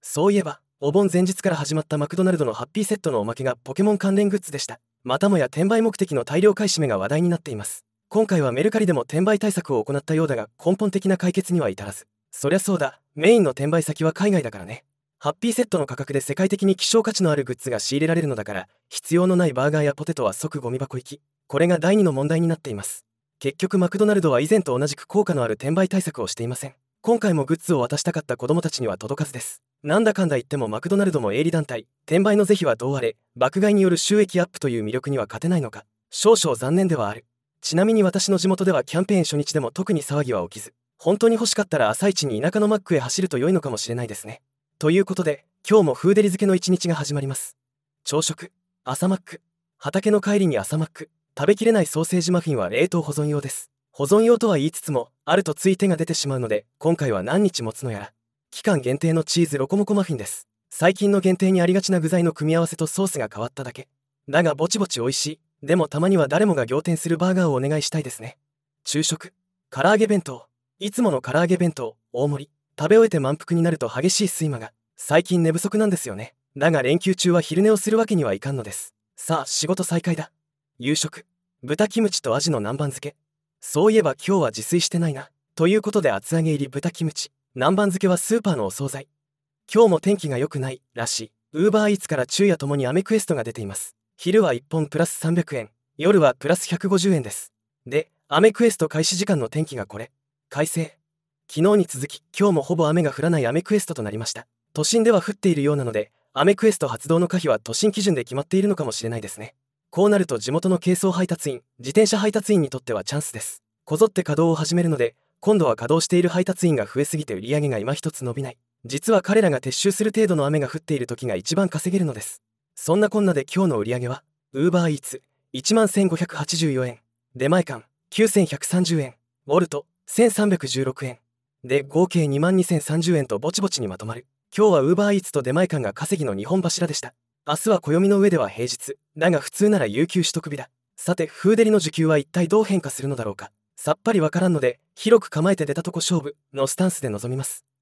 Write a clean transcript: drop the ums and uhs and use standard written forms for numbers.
そういえば、お盆前日から始まったマクドナルドのハッピーセットのおまけがポケモン関連グッズでした。またもや転売目的の大量買い占めが話題になっています。今回はメルカリでも転売対策を行ったようだが、根本的な解決には至らず。そりゃそうだ、メインの転売先は海外だからね。ハッピーセットの価格で世界的に希少価値のあるグッズが仕入れられるのだから、必要のないバーガーやポテトは即ゴミ箱行き。これが第2の問題になっています。結局マクドナルドは以前と同じく効果のある転売対策をしていません。今回もグッズを渡したかった子供たちには届かずです。なんだかんだ言ってもマクドナルドも営利団体、転売の是非はどうあれ、爆買いによる収益アップという魅力には勝てないのか、少々残念ではある。ちなみに私の地元ではキャンペーン初日でも特に騒ぎは起きず、本当に欲しかったら朝一に田舎のマックへ走ると良いのかもしれないですね。ということで、今日もフーデリ漬けの一日が始まります。朝食、朝マック、畑の帰りに朝マック、食べきれないソーセージマフィンは冷凍保存用です。保存用とは言いつつも、あるとつい手が出てしまうので、今回は何日持つのやら。期間限定のチーズロコモコマフィンです。最近の限定にありがちな具材の組み合わせとソースが変わっただけ。だがぼちぼち美味しい。でもたまには誰もが仰天するバーガーをお願いしたいですね。昼食、唐揚げ弁当。いつもの唐揚げ弁当、大盛り。食べ終えて満腹になると激しい睡魔が。最近寝不足なんですよね。だが連休中は昼寝をするわけにはいかんのです。さあ仕事再開だ。夕食、豚キムチとアジの南蛮漬け。そういえば今日は自炊してないな。ということで厚揚げ入り豚キムチ、南蛮漬けはスーパーのお惣菜。今日も天気が良くないらしい。ウーバーイーツから昼夜ともにアメクエストが出ています。昼は1本プラス300円、夜はプラス150円です。で、アメクエスト開始時間の天気がこれ。快晴。昨日に続き今日もほぼ雨が降らないアメクエストとなりました。都心では降っているようなので、アメクエスト発動の可否は都心基準で決まっているのかもしれないですね。こうなると地元の軽装配達員、自転車配達員にとってはチャンスです。こぞって稼働を始めるので、今度は稼働している配達員が増えすぎて売り上げが今一つ伸びない。実は彼らが撤収する程度の雨が降っている時が一番稼げるのです。そんなこんなで今日の売り上げは、ウーバーイーツ11,584円、出前館9,130円、ウォルト1,316円。で、合計22,030円とぼちぼちにまとまる。今日はウーバーイーツと出前館が稼ぎの2本柱でした。明日は暦の上では平日、だが普通なら有給取得日だ。さて、フーデリの需給は一体どう変化するのだろうか。さっぱりわからんので、広く構えて出たとこ勝負のスタンスで臨みます。